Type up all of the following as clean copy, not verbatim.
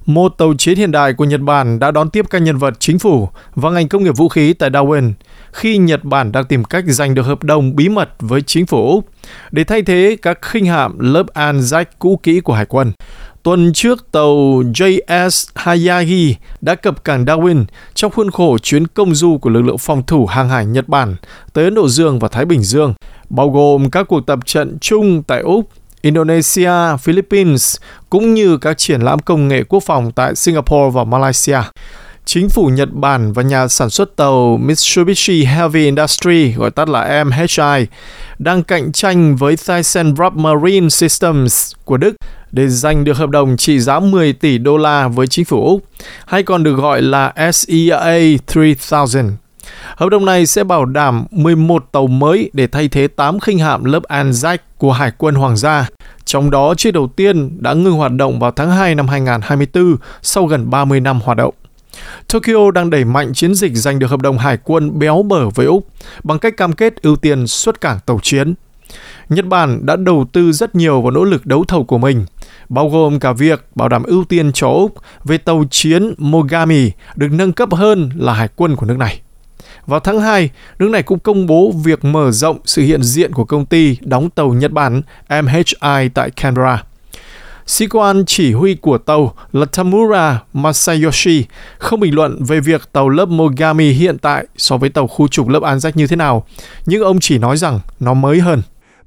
một tàu chiến hiện đại của Nhật Bản đã đón tiếp các nhân vật chính phủ và ngành công nghiệp vũ khí tại Darwin khi Nhật Bản đang tìm cách giành được hợp đồng bí mật với chính phủ Úc để thay thế các khinh hạm lớp Anzac cũ kỹ của Hải quân. Tuần trước, tàu JS Hayagi đã cập cảng Darwin trong khuôn khổ chuyến công du của lực lượng phòng thủ hàng hải Nhật Bản tới Ấn Độ Dương và Thái Bình Dương, bao gồm các cuộc tập trận chung tại Úc, Indonesia, Philippines, cũng như các triển lãm công nghệ quốc phòng tại Singapore và Malaysia. Chính phủ Nhật Bản và nhà sản xuất tàu Mitsubishi Heavy Industry, gọi tắt là MHI, đang cạnh tranh với ThyssenKrupp Marine Systems của Đức để giành được hợp đồng trị giá 10 tỷ đô la với chính phủ Úc, hay còn được gọi là SEA 3000. Hợp đồng này sẽ bảo đảm 11 tàu mới để thay thế 8 khinh hạm lớp Anzac của Hải quân Hoàng gia, trong đó chiếc đầu tiên đã ngừng hoạt động vào tháng 2 năm 2024 sau gần 30 năm hoạt động. Tokyo đang đẩy mạnh chiến dịch giành được hợp đồng hải quân béo bở với Úc bằng cách cam kết ưu tiên xuất cảng tàu chiến. Nhật Bản đã đầu tư rất nhiều vào nỗ lực đấu thầu của mình, bao gồm cả việc bảo đảm ưu tiên cho Úc về tàu chiến Mogami được nâng cấp hơn là hải quân của nước này. Vào tháng 2, nước này cũng công bố việc mở rộng sự hiện diện của công ty đóng tàu Nhật Bản MHI tại Canberra. Sĩ quan chỉ huy của tàu là Tamura Masayoshi không bình luận về việc tàu lớp Mogami hiện tại so với tàu khu trục lớp Anzac như thế nào, nhưng ông chỉ nói rằng nó mới hơn.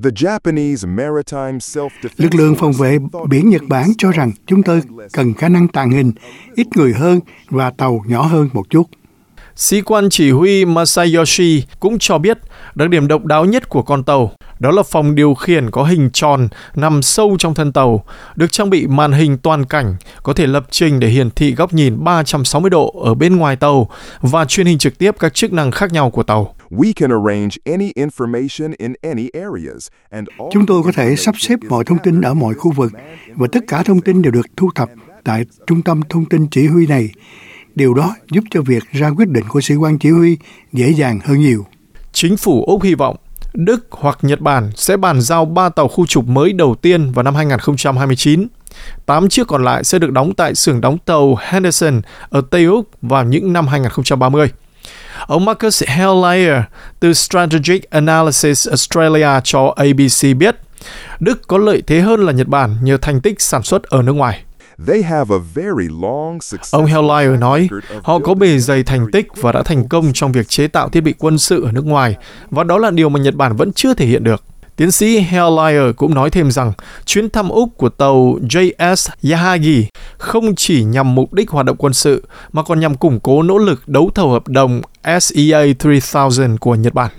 Lực lượng phòng vệ biển Nhật Bản cho rằng chúng tôi cần khả năng tàng hình, ít người hơn và tàu nhỏ hơn một chút. Sĩ quan chỉ huy Masayoshi cũng cho biết đặc điểm độc đáo nhất của con tàu đó là phòng điều khiển có hình tròn nằm sâu trong thân tàu, được trang bị màn hình toàn cảnh, có thể lập trình để hiển thị góc nhìn 360 độ ở bên ngoài tàu và truyền hình trực tiếp các chức năng khác nhau của tàu. Chúng tôi có thể sắp xếp mọi thông tin ở mọi khu vực và tất cả thông tin đều được thu thập tại trung tâm thông tin chỉ huy này. Điều đó giúp cho việc ra quyết định của sĩ quan chỉ huy dễ dàng hơn nhiều. Chính phủ Úc hy vọng Đức hoặc Nhật Bản sẽ bàn giao 3 tàu khu trục mới đầu tiên vào năm 2029. 8 chiếc còn lại sẽ được đóng tại xưởng đóng tàu Henderson ở Tây Úc vào những năm 2030. Ông Marcus Hellier từ Strategic Analysis Australia cho ABC biết, Đức có lợi thế hơn là Nhật Bản nhờ thành tích sản xuất ở nước ngoài. Ông Hellier nói, họ có bề dày thành tích và đã thành công trong việc chế tạo thiết bị quân sự ở nước ngoài, và đó là điều mà Nhật Bản vẫn chưa thể hiện được. Tiến sĩ Hellier cũng nói thêm rằng, chuyến thăm Úc của tàu JS Yahagi không chỉ nhằm mục đích hoạt động quân sự, mà còn nhằm củng cố nỗ lực đấu thầu hợp đồng SEA 3000 của Nhật Bản.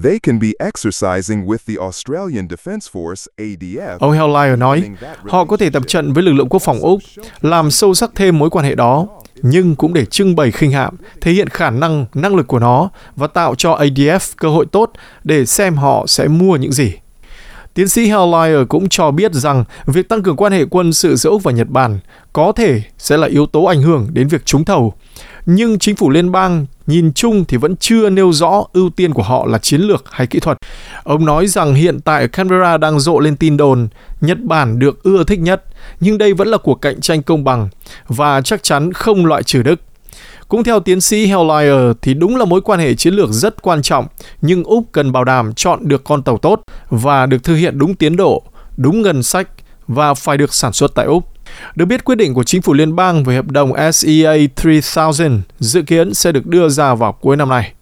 Ông Hellier nói, họ có thể tập trận với lực lượng quốc phòng Úc, làm sâu sắc thêm mối quan hệ đó, nhưng cũng để trưng bày khinh hạm, thể hiện khả năng, năng lực của nó và tạo cho ADF cơ hội tốt để xem họ sẽ mua những gì. Tiến sĩ Hellier cũng cho biết rằng việc tăng cường quan hệ quân sự giữa Úc và Nhật Bản có thể sẽ là yếu tố ảnh hưởng đến việc trúng thầu, nhưng chính phủ liên bang nhìn chung thì vẫn chưa nêu rõ ưu tiên của họ là chiến lược hay kỹ thuật. Ông nói rằng hiện tại ở Canberra đang rộ lên tin đồn Nhật Bản được ưa thích nhất, nhưng đây vẫn là cuộc cạnh tranh công bằng và chắc chắn không loại trừ Đức. Cũng theo tiến sĩ Hellier thì đúng là mối quan hệ chiến lược rất quan trọng, nhưng Úc cần bảo đảm chọn được con tàu tốt và được thực hiện đúng tiến độ, đúng ngân sách và phải được sản xuất tại Úc. Được biết, quyết định của chính phủ liên bang về hợp đồng SEA 3000 dự kiến sẽ được đưa ra vào cuối năm nay.